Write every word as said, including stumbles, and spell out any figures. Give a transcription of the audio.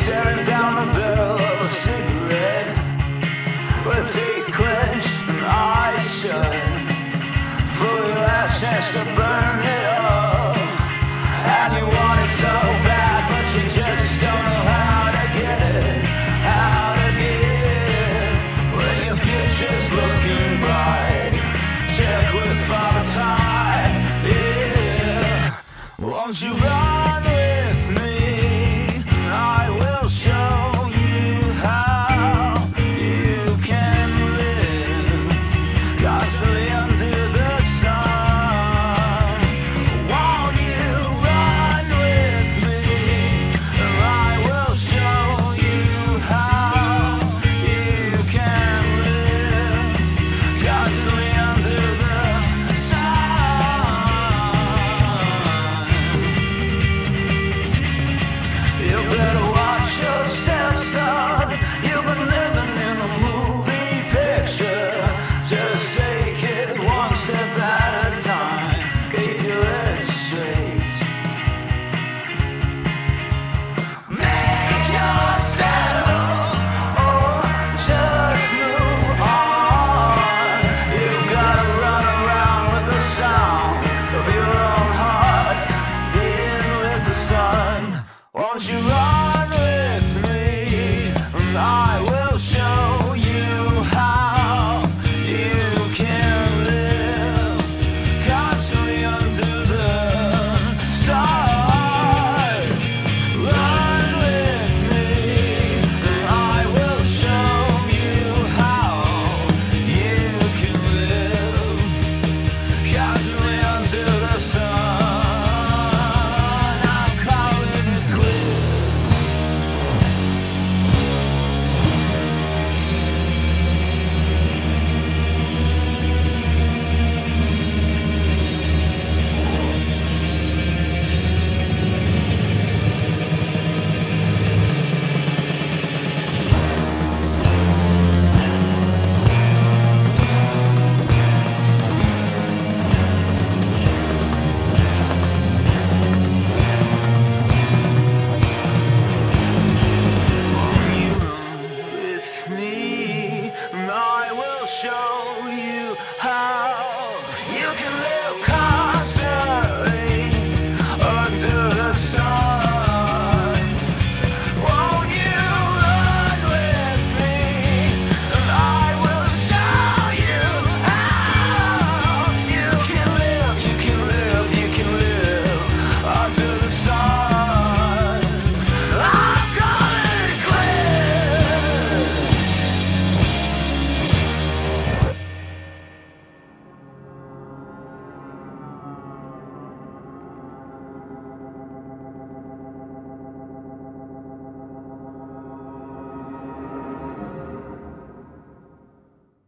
Staring down the barrel of a cigarette, with teeth clenched and eyes shut. For your last chance to burn it up, and you want it so bad, but you just don't know how to get it, how to get it. When your future's looking bright, check with Father Time, yeah. Won't you run?